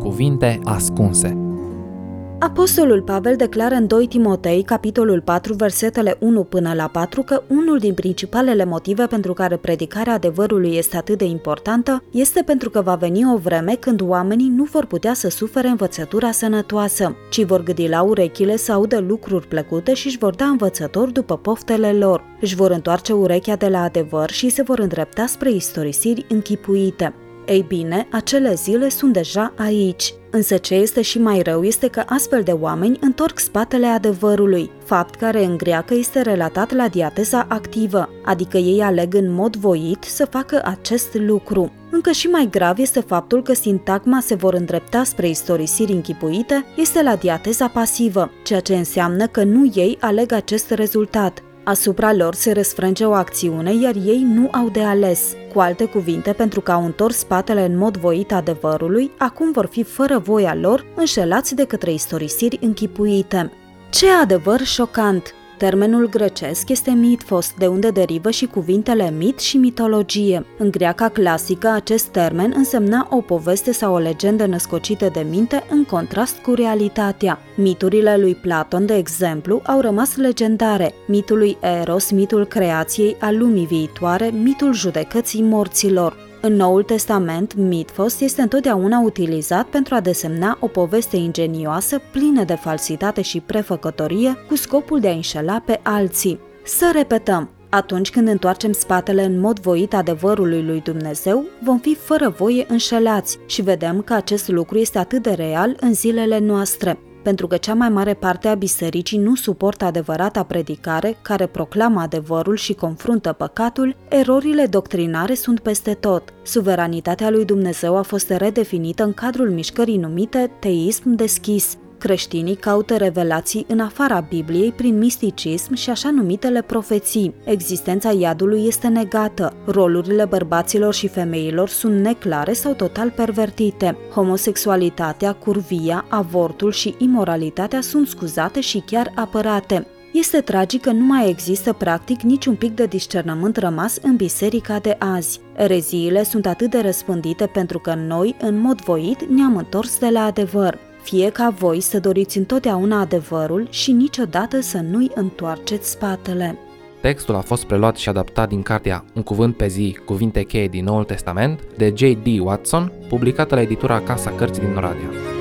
Cuvinte ascunse. Apostolul Pavel declară în 2 Timotei, capitolul 4, versetele 1 până la 4, că unul din principalele motive pentru care predicarea adevărului este atât de importantă este pentru că va veni o vreme când oamenii nu vor putea să sufere învățătura sănătoasă, ci vor gâdi la urechile să audă lucruri plăcute și își vor da învățători după poftele lor. Își vor întoarce urechea de la adevăr și se vor îndrepta spre istorisiri închipuite. Ei bine, acele zile sunt deja aici. Însă ce este și mai rău este că astfel de oameni întorc spatele adevărului, fapt care în greacă este relatat la diateza activă, adică ei aleg în mod voit să facă acest lucru. Încă și mai grav este faptul că sintagma se vor îndrepta spre istorisiri închipuite este la diateza pasivă, ceea ce înseamnă că nu ei aleg acest rezultat. Asupra lor se răsfrânge o acțiune, iar ei nu au de ales. Cu alte cuvinte, pentru că au întors spatele în mod voit adevărului, acum vor fi fără voia lor înșelați de către istorisiri închipuite. Ce adevăr șocant! Termenul grecesc este mythos, de unde derivă și cuvintele mit și mitologie. În greaca clasică, acest termen însemna o poveste sau o legendă născocită de minte în contrast cu realitatea. Miturile lui Platon, de exemplu, au rămas legendare. Mitul lui Eros, mitul creației, al lumii viitoare, mitul judecății morților. În Noul Testament, mythos este întotdeauna utilizat pentru a desemna o poveste ingenioasă, plină de falsitate și prefăcătorie, cu scopul de a înșela pe alții. Să repetăm, atunci când întoarcem spatele în mod voit adevărului lui Dumnezeu, vom fi fără voie înșelați și vedem că acest lucru este atât de real în zilele noastre. Pentru că cea mai mare parte a bisericii nu suportă adevărata predicare care proclamă adevărul și confruntă păcatul, erorile doctrinare sunt peste tot. Suveranitatea lui Dumnezeu a fost redefinită în cadrul mișcării numite teism deschis. Creștinii caută revelații în afara Bibliei prin misticism și așa numitele profeții. Existența iadului este negată, rolurile bărbaților și femeilor sunt neclare sau total pervertite. Homosexualitatea, curvia, avortul și imoralitatea sunt scuzate și chiar apărate. Este tragic că nu mai există practic niciun pic de discernământ rămas în biserica de azi. Ereziile sunt atât de răspândite pentru că noi, în mod voit, ne-am întors de la adevăr. Fie ca voi să doriți întotdeauna adevărul și niciodată să nu-i întoarceți spatele. Textul a fost preluat și adaptat din cartea Un cuvânt pe zi, cuvinte cheie din Noul Testament, de J.D. Watson, publicată la editura Casa Cărții din Oradea.